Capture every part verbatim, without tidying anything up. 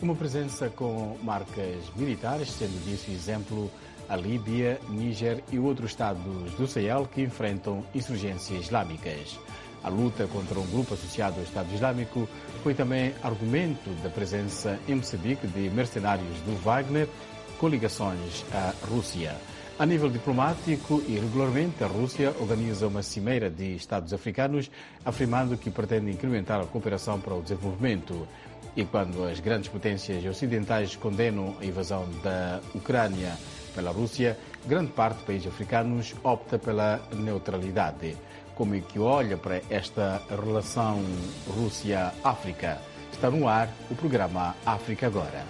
Uma presença com marcas militares, sendo disso exemplo a Líbia, Níger e outros estados do Sahel que enfrentam insurgências islâmicas. A luta contra um grupo associado ao Estado Islâmico foi também argumento da presença em Moçambique de mercenários do Wagner com ligações à Rússia. A nível diplomático, e regularmente, a Rússia organiza uma cimeira de Estados africanos afirmando que pretende incrementar a cooperação para o desenvolvimento. E quando as grandes potências ocidentais condenam a invasão da Ucrânia pela Rússia, grande parte dos países africanos opta pela neutralidade. Como é que olha para esta relação Rússia-África? Está no ar o programa África Agora.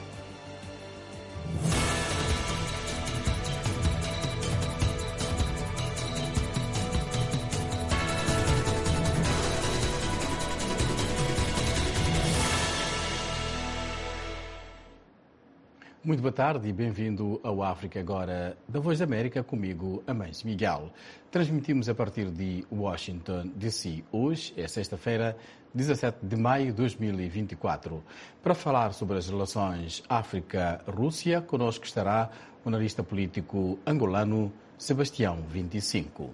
Muito boa tarde e bem-vindo ao África Agora da Voz da América, comigo, Amâncio Miguel. Transmitimos a partir de Washington, D C. Hoje é sexta-feira, dezassete de maio de dois mil e vinte e quatro. Para falar sobre as relações África-Rússia, connosco estará o analista político angolano Sebastião vinte e cinco.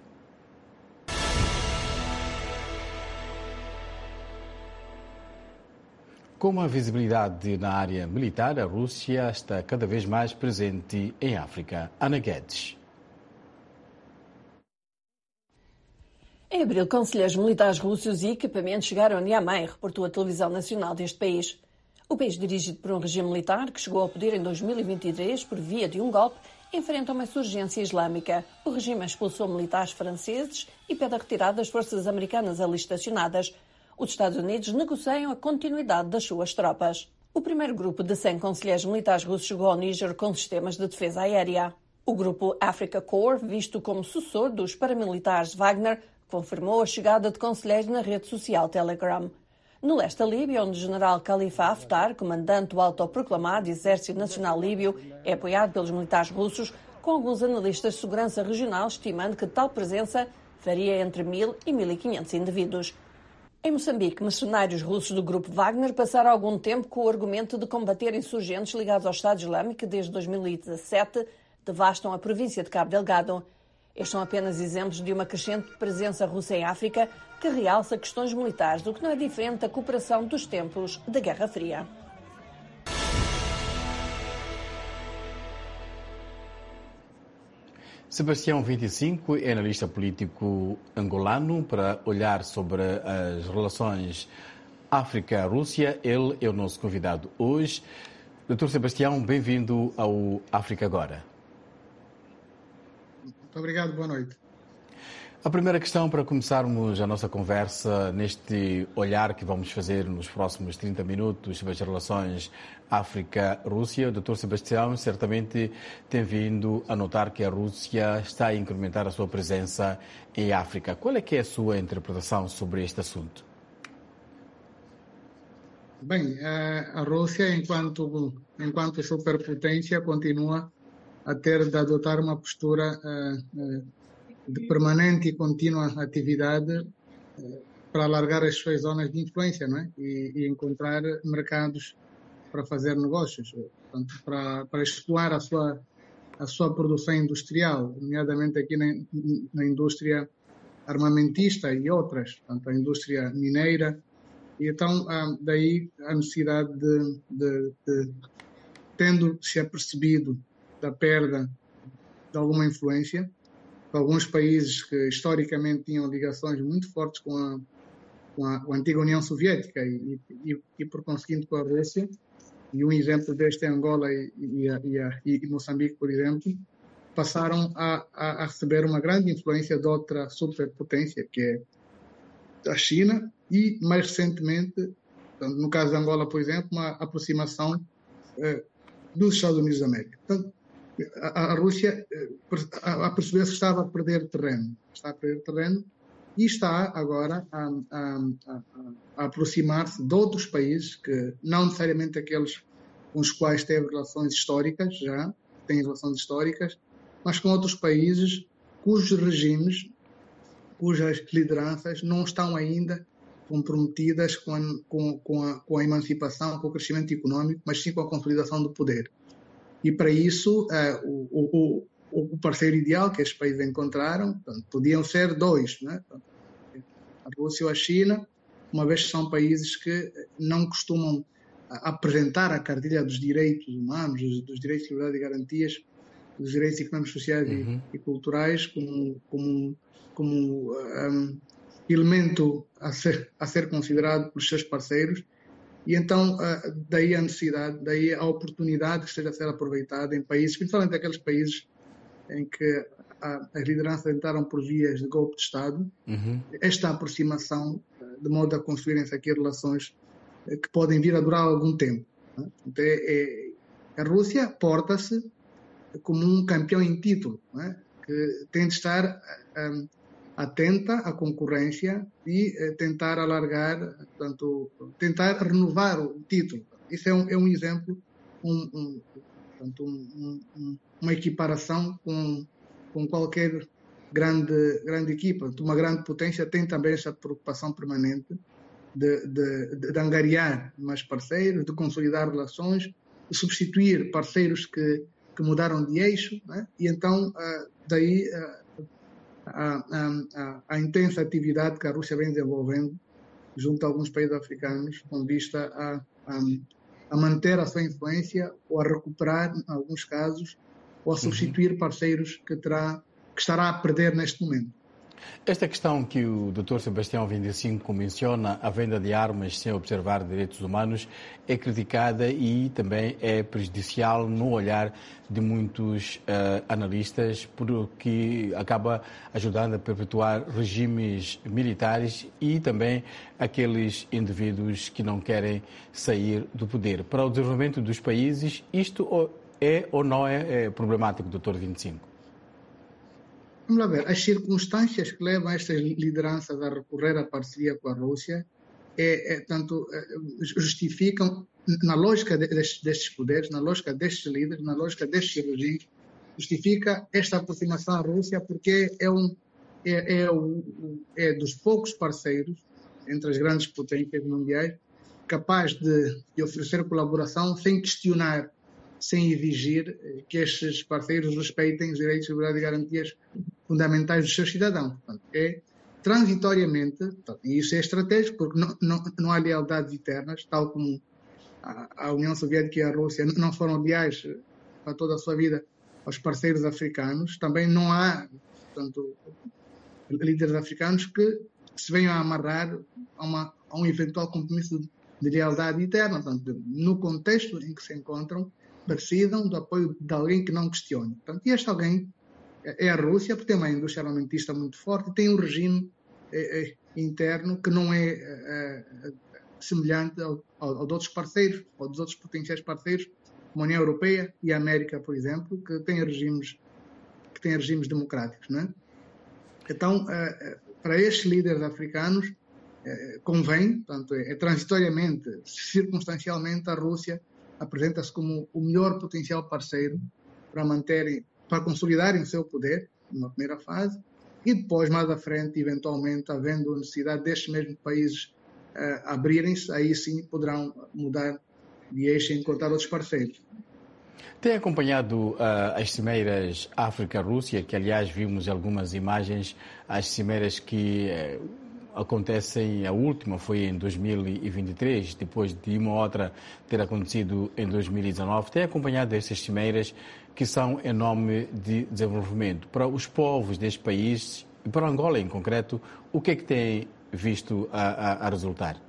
Com a visibilidade na área militar, a Rússia está cada vez mais presente em África. Ana Guedes. Em abril, conselheiros militares russos e equipamentos chegaram a Niamey, reportou a televisão nacional deste país. O país, dirigido por um regime militar que chegou ao poder em dois mil e vinte e três por via de um golpe, enfrenta uma insurgência islâmica. O regime expulsou militares franceses e pede a retirada das forças americanas ali estacionadas. Os Estados Unidos negociam a continuidade das suas tropas. O primeiro grupo de cem conselheiros militares russos chegou ao Níger com sistemas de defesa aérea. O grupo Africa Corps, visto como sucessor dos paramilitares Wagner, confirmou a chegada de conselheiros na rede social Telegram. No leste da Líbia, onde o general Khalifa Haftar, comandante do autoproclamado Exército Nacional Líbio, é apoiado pelos militares russos, com alguns analistas de segurança regional estimando que tal presença varia entre mil e mil e quinhentos indivíduos. Em Moçambique, mercenários russos do grupo Wagner passaram algum tempo com o argumento de combater insurgentes ligados ao Estado Islâmico que desde dois mil e dezassete devastam a província de Cabo Delgado. Estes são apenas exemplos de uma crescente presença russa em África que realça questões militares, o que não é diferente da cooperação dos tempos da Guerra Fria. Sebastião vinte e cinco é analista político angolano para olhar sobre as relações África-Rússia. Ele é o nosso convidado hoje. doutor Sebastião, bem-vindo ao África Agora. Muito obrigado, boa noite. A primeira questão para começarmos a nossa conversa neste olhar que vamos fazer nos próximos trinta minutos sobre as relações África-Rússia. O doutor Sebastião certamente tem vindo a notar que a Rússia está a incrementar a sua presença em África. Qual é que é a sua interpretação sobre este assunto? Bem, a Rússia, enquanto, enquanto superpotência, continua a ter de adotar uma postura de permanente e contínua atividade para alargar as suas zonas de influência, não é? E, e encontrar mercados para fazer negócios, portanto, para, para explorar a sua, a sua produção industrial, nomeadamente aqui na, na indústria armamentista e outras, portanto, a indústria mineira. E então, daí a necessidade de, de, de tendo-se apercebido da perda de alguma influência, alguns países que historicamente tinham ligações muito fortes com a, com a, com a antiga União Soviética e, e, e, por conseguinte, com a Rússia, e um exemplo deste é Angola e, e, a, e, a, e Moçambique, por exemplo, passaram a, a, a receber uma grande influência de outra superpotência, que é a China, e, mais recentemente, no caso de Angola, por exemplo, uma aproximação eh, dos Estados Unidos da América. Portanto, A, a Rússia, a, a perceber se estava a perder terreno, está a perder terreno e está agora a, a, a, a aproximar-se de outros países que não necessariamente aqueles com os quais teve relações históricas, já tem relações históricas, mas com outros países cujos regimes, cujas lideranças não estão ainda comprometidas com a, com, com, a, com a emancipação, com o crescimento econômico, mas sim com a consolidação do poder. E para isso, uh, o, o, o parceiro ideal que estes países encontraram, portanto, podiam ser dois, né? A Rússia ou a China, uma vez que são países que não costumam apresentar a cartilha dos direitos humanos, dos, dos direitos de liberdade e garantias, dos direitos económicos, sociais uhum. e, e culturais como, como, como um, elemento a ser, a ser considerado pelos seus parceiros. E então, uh, daí a necessidade, daí a oportunidade que esteja a ser aproveitada em países, principalmente aqueles países em que a, as lideranças entraram por vias de golpe de Estado, uhum. esta aproximação, de modo a construírem-se aqui relações que podem vir a durar algum tempo. Né? Então, é, é, a Rússia porta-se como um campeão em título, né? Que tem de estar um, atenta à concorrência e uh, tentar alargar, portanto, tentar renovar o título. Isso é um, é um exemplo, um, um, portanto, um, um, uma equiparação com, com qualquer grande, grande equipa. Uma grande potência tem também essa preocupação permanente de, de, de angariar mais parceiros, de consolidar relações, de substituir parceiros que, que mudaram de eixo, né? E então daí a, a, a, a intensa atividade que a Rússia vem desenvolvendo junto a alguns países africanos com vista a, a, a manter a sua influência ou a recuperar, em alguns casos, ou a substituir parceiros que, terá, que estará a perder neste momento. Esta questão que o doutor Sebastião vinte e cinco menciona, a venda de armas sem observar direitos humanos, é criticada e também é prejudicial no olhar de muitos uh, analistas, porque acaba ajudando a perpetuar regimes militares e também aqueles indivíduos que não querem sair do poder. Para o desenvolvimento dos países, isto é ou não é, é problemático, doutor vinte e cinco? Vamos lá ver, as circunstâncias que levam estas lideranças a recorrer à parceria com a Rússia é, é, tanto, é, justificam, na lógica destes, destes poderes, na lógica destes líderes, na lógica destes regimes, justifica esta aproximação à Rússia porque é, um, é, é, o, é dos poucos parceiros entre as grandes potências mundiais capaz de, de oferecer colaboração sem questionar, sem exigir que estes parceiros respeitem os direitos, liberdade e garantias fundamentais dos seus cidadãos. Portanto, é transitoriamente, e isso é estratégico, porque não, não, não há lealdades eternas, tal como a, a União Soviética e a Rússia não foram leais para toda a sua vida aos parceiros africanos, também não há, portanto, líderes africanos que se venham a amarrar a, uma, a um eventual compromisso de lealdade eterna. Portanto, no contexto em que se encontram, precisam do apoio de alguém que não questione. Portanto, e este alguém é a Rússia, porque tem uma indústria armamentista muito forte, tem um regime é, é, interno que não é, é, é semelhante ao, ao, ao de outros parceiros, ou dos outros potenciais parceiros, como a União Europeia e a América, por exemplo, que têm regimes, que têm regimes democráticos. Não é? Então, é, para estes líderes africanos, é, convém, portanto, é, é transitoriamente, circunstancialmente, a Rússia apresenta-se como o melhor potencial parceiro para manterem, para consolidarem o seu poder, numa primeira fase, e depois, mais à frente, eventualmente, havendo a necessidade destes mesmos países uh, abrirem-se, aí sim poderão mudar de eixo e encontrar outros parceiros. Tem acompanhado uh, as cimeiras África-Rússia, que aliás vimos algumas imagens, as cimeiras que uh, acontecem, a última foi em dois mil e vinte e três, depois de uma outra ter acontecido em dois mil e dezanove. Tem acompanhado estas cimeiras que são em nome de desenvolvimento. Para os povos deste país, e para Angola em concreto, o que é que tem visto a, a, a resultar?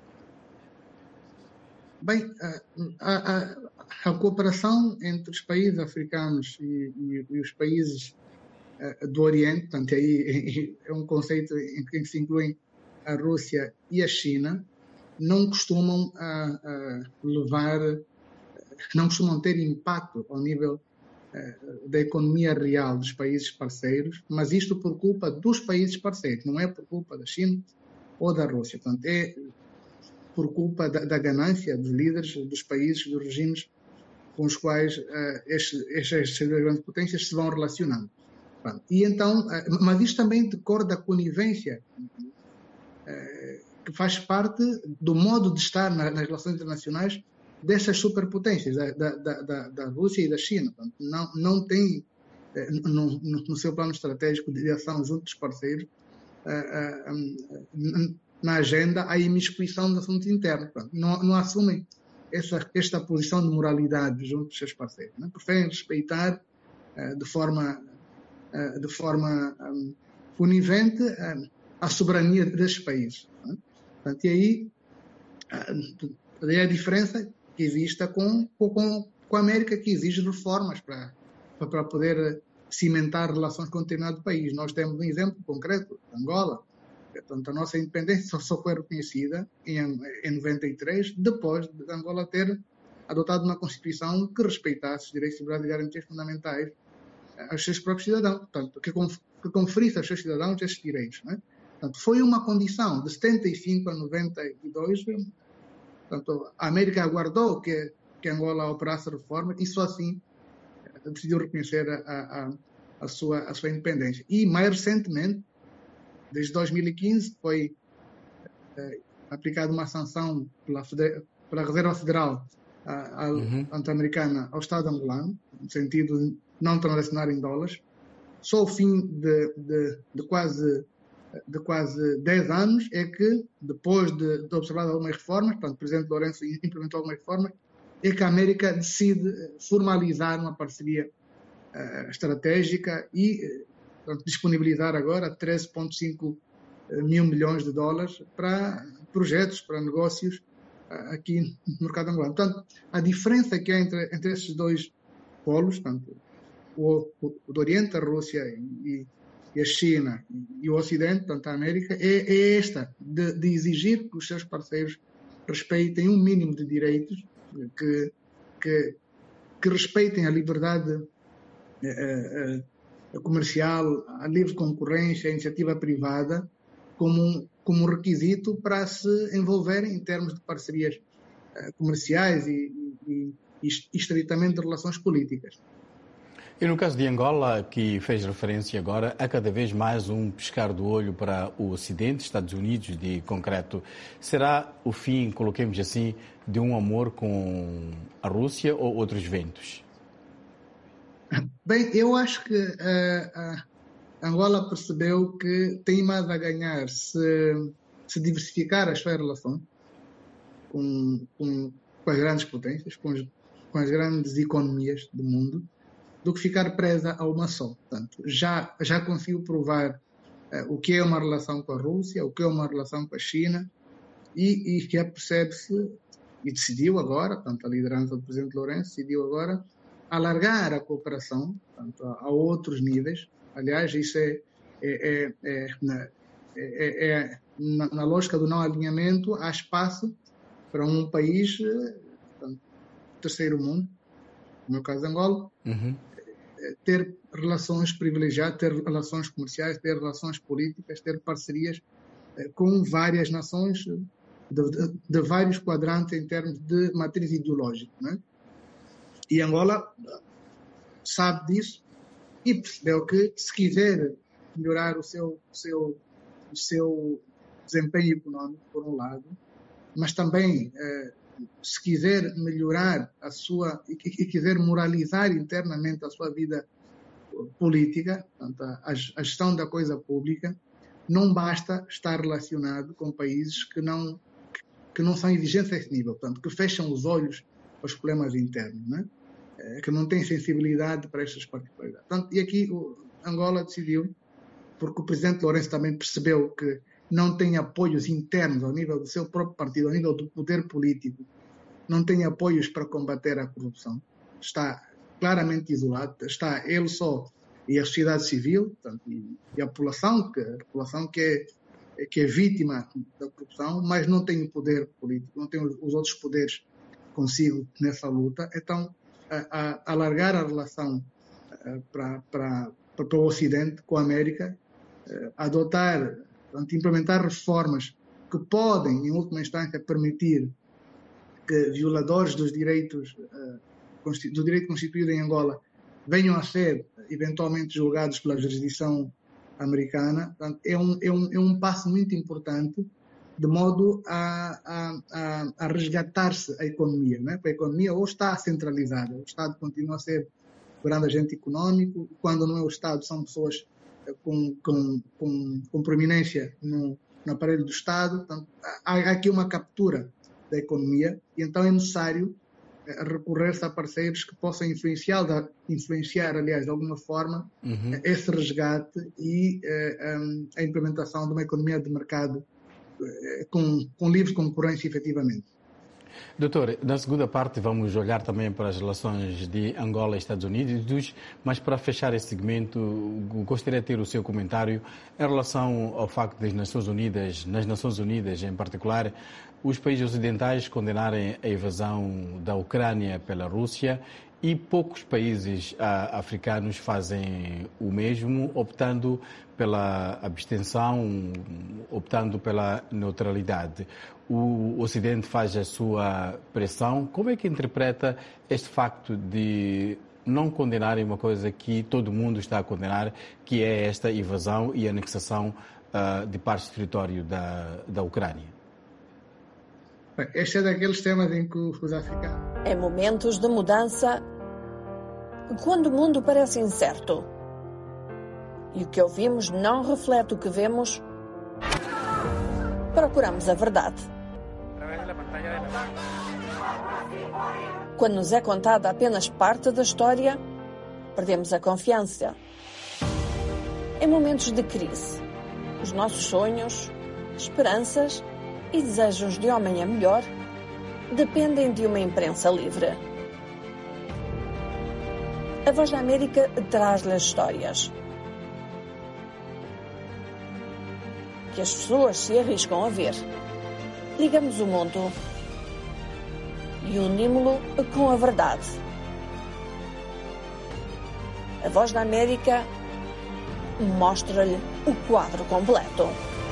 Bem, a, a, a cooperação entre os países africanos e, e, e os países uh, do Oriente, portanto, aí é um conceito em que se incluem a Rússia e a China, não costumam uh, uh, levar, não costumam ter impacto ao nível uh, da economia real dos países parceiros, mas isto por culpa dos países parceiros, não é por culpa da China ou da Rússia. Portanto, é por culpa da, da ganância dos líderes dos países, dos regimes com os quais uh, estes, estas grandes potências se vão relacionando. Portanto, e então, uh, mas isto também decorre da conivência que faz parte do modo de estar nas relações internacionais dessas superpotências, da, da, da, da Rússia e da China. Não, não tem, no, no seu plano estratégico de ação junto dos parceiros, na agenda, a imiscuição dos assuntos internos. Não, não assumem essa, esta posição de moralidade junto dos seus parceiros. Né? Preferem respeitar de forma, de forma univente a soberania desses países. Né? Portanto, e aí, aí a diferença que existe com, com, com a América, que exige reformas para, para poder cimentar relações com determinado país. Nós temos um exemplo concreto, Angola. Portanto, a nossa independência só foi reconhecida em, em noventa e três, depois de Angola ter adotado uma Constituição que respeitasse os direitos civis e garantias fundamentais aos seus próprios cidadãos, portanto, que, que conferisse aos seus cidadãos esses direitos. Não é? Portanto, foi uma condição de setenta e cinco a noventa e dois. Portanto, a América aguardou que, que Angola operasse a reforma e só assim decidiu reconhecer a, a, a, sua, a sua independência. E, mais recentemente, desde dois mil e quinze, foi é, aplicada uma sanção pela, pela Reserva Federal a, a, uhum. norte-americana ao Estado angolano, no sentido de não transacionar em dólares. Só ao fim de, de, de quase de quase dez anos é que, depois de, de observar algumas reformas, portanto, o Presidente Lourenço implementou algumas reformas, é que a América decide formalizar uma parceria uh, estratégica e portanto, disponibilizar agora treze vírgula cinco mil milhões de dólares para projetos, para negócios uh, aqui no mercado angolano. Portanto, a diferença que há entre, entre esses dois polos, portanto, o, o, o do Oriente, a Rússia e, e a China e o Ocidente, portanto, a América, é, é esta, de, de exigir que os seus parceiros respeitem um mínimo de direitos, que, que, que respeitem a liberdade eh, eh, comercial, a livre concorrência, a iniciativa privada, como, como requisito para se envolverem em termos de parcerias eh, comerciais e, e, e estritamente de relações políticas. E no caso de Angola, que fez referência agora, há cada vez mais um piscar do olho para o Ocidente, Estados Unidos de concreto. Será o fim, coloquemos assim, de um amor com a Rússia ou outros ventos? Bem, eu acho que uh, a Angola percebeu que tem mais a ganhar se, se diversificar as suas relações com, com, com as grandes potências, com, os, com as grandes economias do mundo, do que ficar presa a uma só. Portanto, já, já conseguiu provar uh, o que é uma relação com a Rússia, o que é uma relação com a China, e, e já percebe-se, e decidiu agora, portanto, a liderança do Presidente Lourenço decidiu agora alargar a cooperação, portanto, a, a outros níveis. Aliás, isso é, é, é, é, na, é, é na, na lógica do não alinhamento, há espaço para um país, portanto, terceiro mundo, no meu caso Angola, uhum. ter relações privilegiadas, ter relações comerciais, ter relações políticas, ter parcerias com várias nações de, de, de vários quadrantes em termos de matriz ideológica. Né? E Angola sabe disso e percebeu que, se quiser melhorar o seu, o seu, o seu desempenho económico, por um lado, mas também eh, se quiser melhorar a sua e, e quiser moralizar internamente a sua vida política, portanto, a, a gestão da coisa pública, não basta estar relacionado com países que não, que não são exigentes a esse nível, portanto, que fecham os olhos aos problemas internos, né? é, que não têm sensibilidade para estas particularidades. Portanto, e aqui o Angola decidiu, porque o Presidente Lourenço também percebeu que não tem apoios internos ao nível do seu próprio partido, ao nível do poder político, não tem apoios para combater a corrupção, está claramente isolado, está ele só e a sociedade civil, portanto, e, e a população, que, a população que é, que é vítima da corrupção, mas não tem o poder político, não tem os, os outros poderes consigo nessa luta. Então, a, a alargar a relação para, para, para o Ocidente com a América, a adotar, portanto, implementar reformas que podem, em última instância, permitir que violadores dos direitos, do direito constituído em Angola venham a ser eventualmente julgados pela jurisdição americana. Portanto, é um, é um, é um passo muito importante de modo a, a, a, a resgatar-se a economia, não é? Porque a economia ou está centralizada, o Estado continua a ser o grande agente econômico, quando não é o Estado, são pessoas com, com, com, com proeminência no, no aparelho do Estado. Portanto, há, há aqui uma captura da economia e então é necessário recorrer-se a parceiros que possam influenciar, influenciar aliás, de alguma forma, uhum. esse resgate e uh, um, a implementação de uma economia de mercado uh, com, com livre concorrência, efetivamente. Doutor, na segunda parte vamos olhar também para as relações de Angola e Estados Unidos, mas para fechar esse segmento, gostaria de ter o seu comentário em relação ao facto das Nações Unidas, nas Nações Unidas em particular, os países ocidentais condenarem a invasão da Ucrânia pela Rússia e poucos países ah, africanos fazem o mesmo, optando pela abstenção, optando pela neutralidade. O Ocidente faz a sua pressão. Como é que interpreta este facto de não condenarem uma coisa que todo mundo está a condenar, que é esta invasão e anexação uh, de parte do território da, da Ucrânia? Este é daqueles temas em que os africanos... Em momentos de mudança, quando o mundo parece incerto e o que ouvimos não reflete o que vemos, procuramos a verdade. Quando nos é contada apenas parte da história, perdemos a confiança. Em momentos de crise, os nossos sonhos, esperanças e desejos de um amanhã melhor dependem de uma imprensa livre. A Voz da América traz-lhe as histórias que as pessoas se arriscam a ver. Ligamos o mundo e unimos-lo com a verdade. A Voz da América mostra-lhe o quadro completo.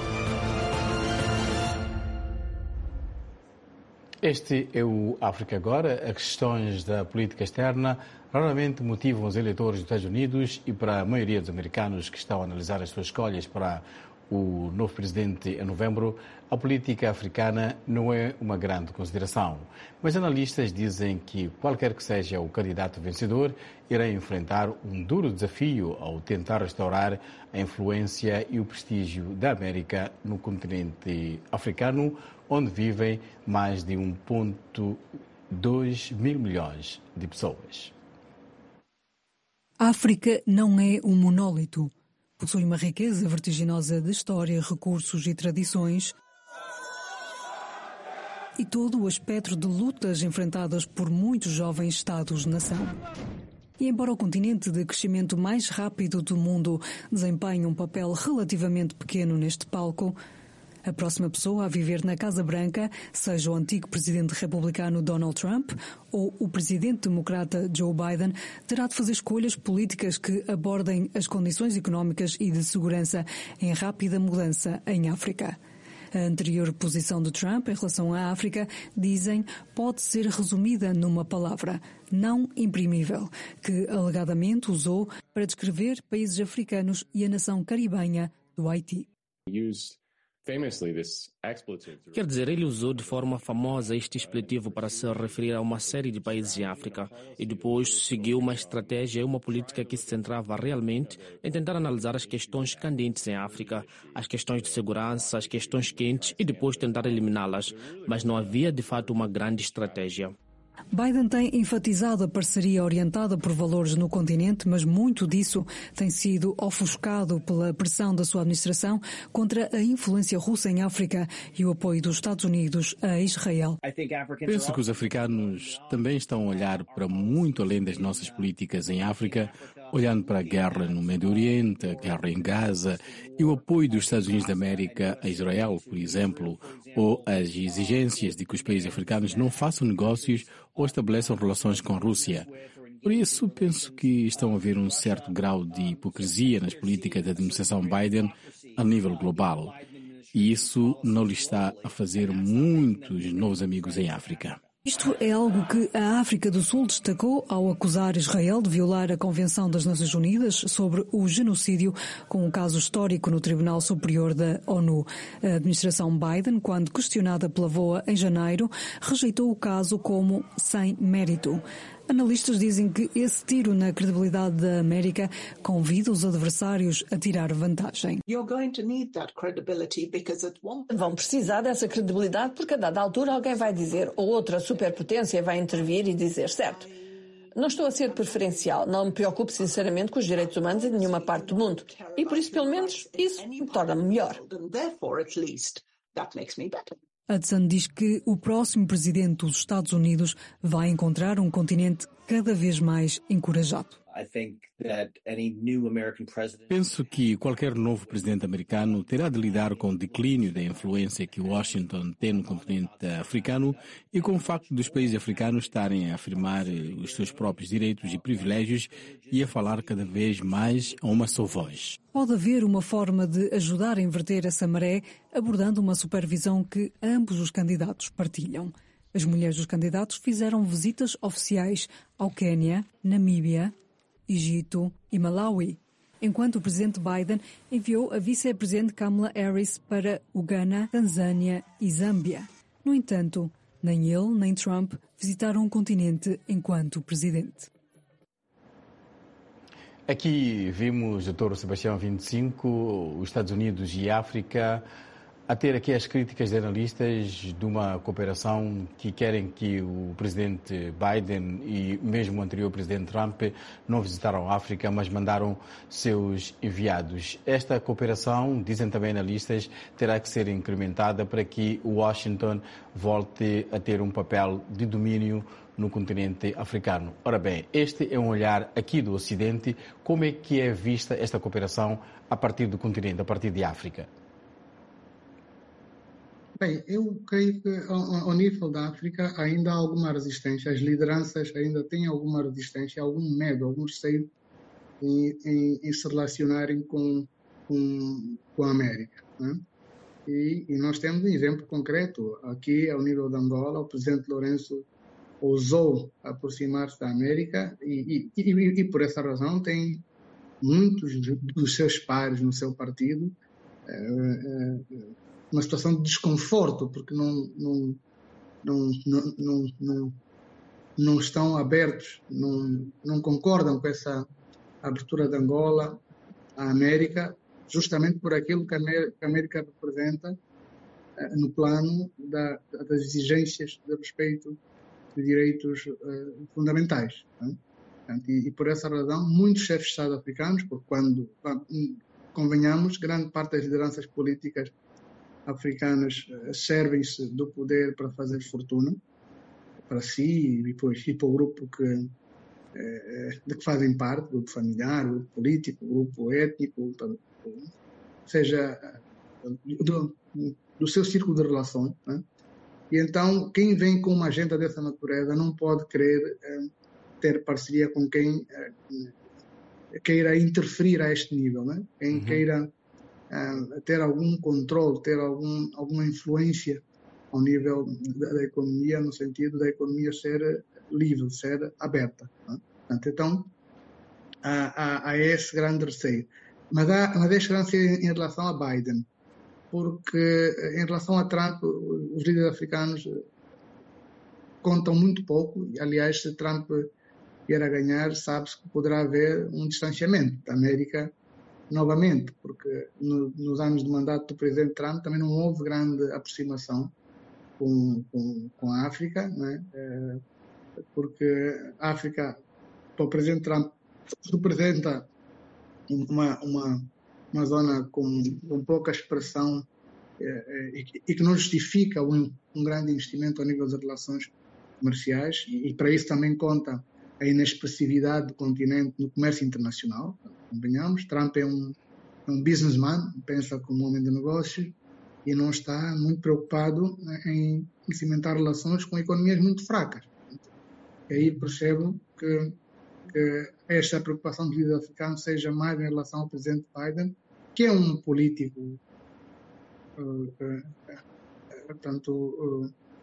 Este é o África Agora. As questões da política externa raramente motivam os eleitores dos Estados Unidos e para a maioria dos americanos que estão a analisar as suas escolhas para o novo presidente em novembro, a política africana não é uma grande consideração. Mas analistas dizem que qualquer que seja o candidato vencedor, irá enfrentar um duro desafio ao tentar restaurar a influência e o prestígio da América no continente africano, onde vivem mais de um vírgula dois mil milhões de pessoas. A África não é um monólito. Possui uma riqueza vertiginosa de história, recursos e tradições e todo o espectro de lutas enfrentadas por muitos jovens Estados-nação. E embora o continente de crescimento mais rápido do mundo desempenhe um papel relativamente pequeno neste palco, a próxima pessoa a viver na Casa Branca, seja o antigo presidente republicano Donald Trump ou o presidente democrata Joe Biden, terá de fazer escolhas políticas que abordem as condições económicas e de segurança em rápida mudança em África. A anterior posição de Trump em relação à África, dizem, pode ser resumida numa palavra, não imprimível, que alegadamente usou para descrever países africanos e a nação caribenha do Haiti. Quer dizer, ele usou de forma famosa este expletivo para se referir a uma série de países em África e depois seguiu uma estratégia e uma política que se centrava realmente em tentar analisar as questões candentes em África, as questões de segurança, as questões quentes e depois tentar eliminá-las, mas não havia de fato uma grande estratégia. Biden tem enfatizado a parceria orientada por valores no continente, mas muito disso tem sido ofuscado pela pressão da sua administração contra a influência russa em África e o apoio dos Estados Unidos a Israel. Penso que os africanos também estão a olhar para muito além das nossas políticas em África, olhando para a guerra no Médio Oriente, a guerra em Gaza e o apoio dos Estados Unidos da América a Israel, por exemplo, ou as exigências de que os países africanos não façam negócios ou estabeleçam relações com a Rússia. Por isso, penso que estão a haver um certo grau de hipocrisia nas políticas da administração Biden a nível global. E isso não lhe está a fazer muitos novos amigos em África. Isto é algo que a África do Sul destacou ao acusar Israel de violar a Convenção das Nações Unidas sobre o genocídio, com um caso histórico no Tribunal Superior da ONU. A administração Biden, quando questionada pela V O A em janeiro, rejeitou o caso como sem mérito. Analistas dizem que esse tiro na credibilidade da América convida os adversários a tirar vantagem. Vão precisar dessa credibilidade porque a dada altura alguém vai dizer, ou outra superpotência vai intervir e dizer, certo, não estou a ser preferencial, não me preocupo sinceramente com os direitos humanos em nenhuma parte do mundo. E por isso, pelo menos, isso me torna-me melhor. Hudson diz que o próximo presidente dos Estados Unidos vai encontrar um continente cada vez mais encorajado. Penso que qualquer novo presidente americano terá de lidar com o declínio da influência que Washington tem no continente africano e com o facto dos países africanos estarem a afirmar os seus próprios direitos e privilégios e a falar cada vez mais a uma só voz. Pode haver uma forma de ajudar a inverter essa maré, abordando uma supervisão que ambos os candidatos partilham. As mulheres dos candidatos fizeram visitas oficiais ao Quênia, Namíbia, Egito e Malawi, enquanto o presidente Biden enviou a vice-presidente Kamala Harris para Uganda, Tanzânia e Zâmbia. No entanto, nem ele nem Trump visitaram o continente enquanto presidente. Aqui vimos, doutor Sebastião vinte e cinco, os Estados Unidos e a África a ter aqui as críticas de analistas de uma cooperação que querem que o presidente Biden e mesmo o anterior presidente Trump não visitaram a África, mas mandaram seus enviados. Esta cooperação, dizem também analistas, terá que ser incrementada para que Washington volte a ter um papel de domínio no continente africano. Ora bem, este é um olhar aqui do Ocidente. Como é que é vista esta cooperação a partir do continente, a partir de África? Bem, eu creio que ao, ao nível da África ainda há alguma resistência, as lideranças ainda têm alguma resistência, algum medo, algum receio em, em, em se relacionarem com, com, com a América, né? E, e nós temos um exemplo concreto aqui ao nível de Angola. O presidente Lourenço ousou aproximar-se da América e, e, e, e por essa razão tem muitos dos seus pares no seu partido é, é, uma situação de desconforto, porque não, não, não, não, não, não, não estão abertos, não, não concordam com essa abertura de Angola à América, justamente por aquilo que a América representa eh, no plano da, das exigências de respeito de direitos eh, fundamentais. Né? E, e por essa razão, muitos chefes de Estado africanos, porque quando, convenhamos, grande parte das lideranças políticas africanas servem-se do poder para fazer fortuna para si e depois e para o grupo que, eh, de que fazem parte, grupo familiar, grupo político, grupo étnico, seja do, do seu círculo de relações, né? E então quem vem com uma agenda dessa natureza não pode querer eh, ter parceria com quem eh, queira interferir a este nível, né? Quem uhum. queira Uh, ter algum controle, ter algum, alguma influência ao nível da, da economia, no sentido da economia ser livre, ser aberta. Né? Então, há, há, há esse grande receio. Mas há, mas esse grande receio em relação a Biden, porque em relação a Trump, os líderes africanos contam muito pouco. Aliás, se Trump vier a ganhar, sabe-se que poderá haver um distanciamento da América novamente, porque no, nos anos de mandato do presidente Trump também não houve grande aproximação com, com, com a África, né? É, porque a África, para o presidente Trump, representa uma, uma, uma zona com, com pouca expressão é, é, e, e que não justifica um, um grande investimento a nível das relações comerciais, e, e para isso também conta a inexpressividade do continente no comércio internacional. Convenhamos, Trump é um, é um businessman, pensa como homem de negócios e não está muito preocupado em, em cimentar relações com economias muito fracas. E aí percebo que, que esta preocupação do líder africano seja mais em relação ao presidente Biden, que é um político uh, uh, uh, portanto, uh,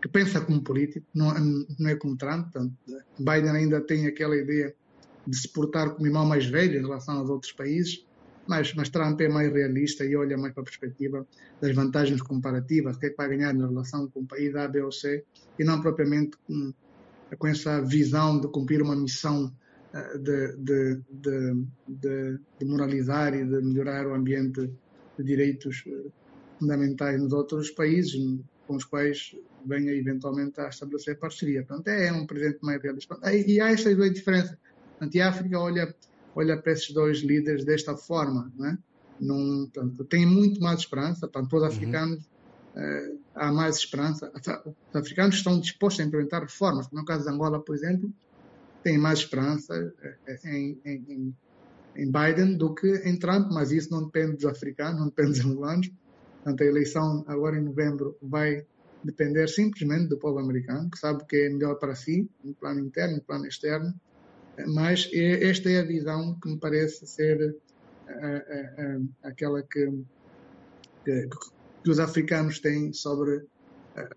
que pensa como político, não, não é como Trump. Portanto, Biden ainda tem aquela ideia de se portar como irmão mais velho em relação aos outros países, mas, mas Trump é mais realista e olha mais para a perspectiva das vantagens comparativas, o que é que vai ganhar na relação com o país A, B ou C, e não propriamente com, com essa visão de cumprir uma missão de, de, de, de, de moralizar e de melhorar o ambiente de direitos fundamentais nos outros países com os quais venha eventualmente a estabelecer parceria. Portanto, é um presidente mais realista. E há estas duas diferenças. Portanto, e a África olha, olha para esses dois líderes desta forma. Não é? Num, portanto, tem muito mais esperança. Portanto, para os africanos uh, há mais esperança. Os africanos estão dispostos a implementar reformas. No caso de Angola, por exemplo, tem mais esperança em, em, em Biden do que em Trump, mas isso não depende dos africanos, não depende dos angolanos. Portanto, a eleição agora em novembro vai depender simplesmente do povo americano, que sabe o que é melhor para si, no plano interno, no plano externo. Mas esta é a visão que me parece ser a, a, a, aquela que, que, que os africanos têm sobre a,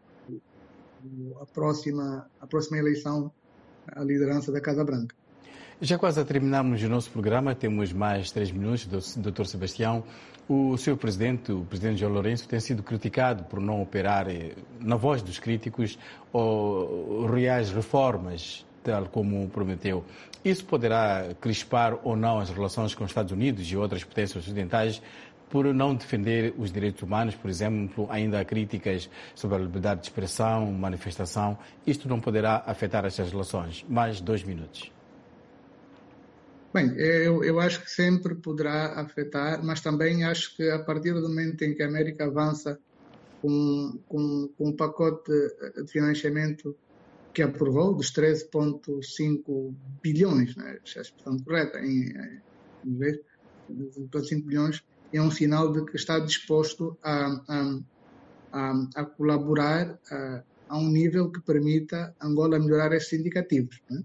a, próxima, a próxima eleição à liderança da Casa Branca. Já quase a terminarmos o nosso programa, temos mais três minutos, doutor Sebastião. O senhor Presidente, o Presidente João Lourenço, tem sido criticado por não operar, na voz dos críticos, ou reais reformas, tal como prometeu. Isso poderá crispar ou não as relações com os Estados Unidos e outras potências ocidentais por não defender os direitos humanos, por exemplo, ainda há críticas sobre a liberdade de expressão, manifestação. Isto não poderá afetar estas relações. Mais dois minutos. Bem, eu, eu acho que sempre poderá afetar, mas também acho que a partir do momento em que a América avança com, com, com um pacote de financiamento que aprovou, dos treze vírgula cinco bilhões, né, se é a expressão correta, em, em vez de treze vírgula cinco bilhões, é um sinal de que está disposto a, a, a, a colaborar a, a um nível que permita Angola melhorar esses indicativos, né?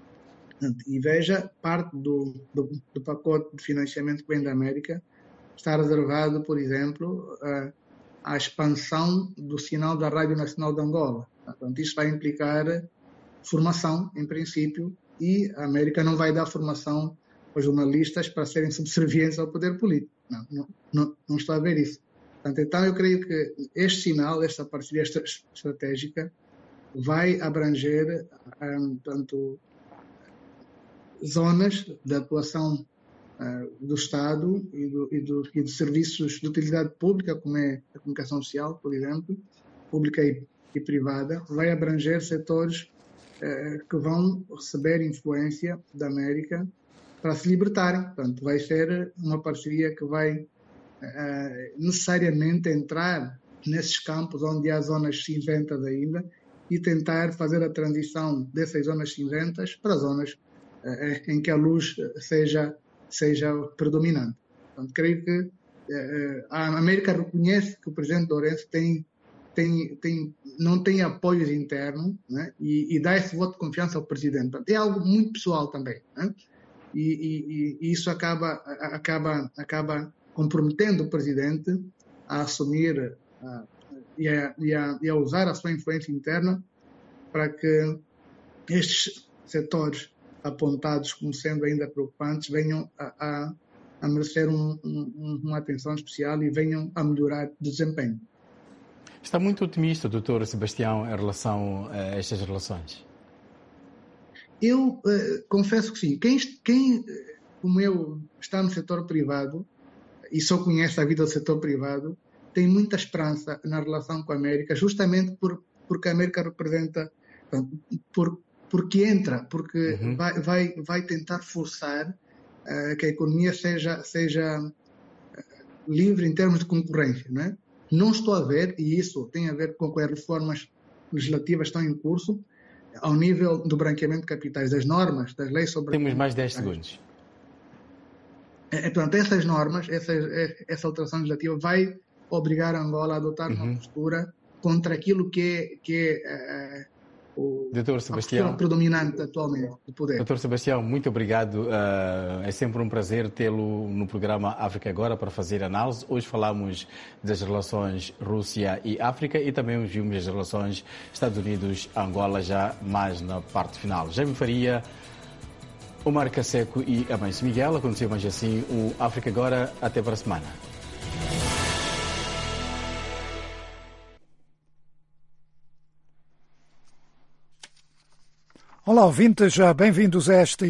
E veja, parte do, do, do pacote de financiamento que vem da América está reservado, por exemplo, a, à expansão do sinal da Rádio Nacional de Angola. Portanto, isso vai implicar formação, em princípio, e a América não vai dar formação aos jornalistas para serem subservientes ao poder político. Não, não, não, não estou a ver isso. Portanto, então, eu creio que este sinal, esta parceria estratégica, vai abranger, um, tanto zonas de atuação uh, do Estado e, do, e, do, e de serviços de utilidade pública, como é a comunicação social, por exemplo, pública e, e privada, vai abranger setores uh, que vão receber influência da América para se libertarem. Portanto, vai ser uma parceria que vai uh, necessariamente entrar nesses campos onde há zonas cinzentas ainda e tentar fazer a transição dessas zonas cinzentas para zonas em que a luz seja, seja predominante. Portanto, creio que eh, a América reconhece que o presidente Lourenço tem, tem, tem, não tem apoios internos, né, e, e dá esse voto de confiança ao presidente. Portanto, é algo muito pessoal também, né, e, e, e isso acaba, acaba, acaba comprometendo o presidente a assumir a, e, a, e, a, e a usar a sua influência interna para que estes setores apontados como sendo ainda preocupantes, venham a, a, a merecer um, um, uma atenção especial e venham a melhorar o desempenho. Está muito otimista, doutor Sebastião, em relação a estas relações? Eu uh, confesso que sim. Quem, quem, como eu, está no setor privado e só conhece a vida do setor privado, tem muita esperança na relação com a América, justamente por, porque a América representa, por porque entra, porque uhum. vai, vai, vai tentar forçar uh, que a economia seja, seja uh, livre em termos de concorrência. Não é? Não estou a ver, e isso tem a ver com que as reformas legislativas estão em curso, ao nível do branqueamento de capitais, das normas, das leis sobre... Temos mais dez segundos. É, portanto, essas normas, essa, essa alteração legislativa vai obrigar a Angola a adotar uhum. uma postura contra aquilo que é... Que é uh, o, Doutor Sebastião, a postura predominante atualmente do poder. Doutor Sebastião, muito obrigado. Uh, é sempre um prazer tê-lo no programa África Agora para fazer análise. Hoje falamos das relações Rússia e África e também vimos as relações Estados Unidos-Angola já mais na parte final. Jaime Faria, Omar Caseco e Amancio Miguel. Aconteceu mais assim o África Agora. Até para a semana. Olá, ouvintes, bem-vindos a este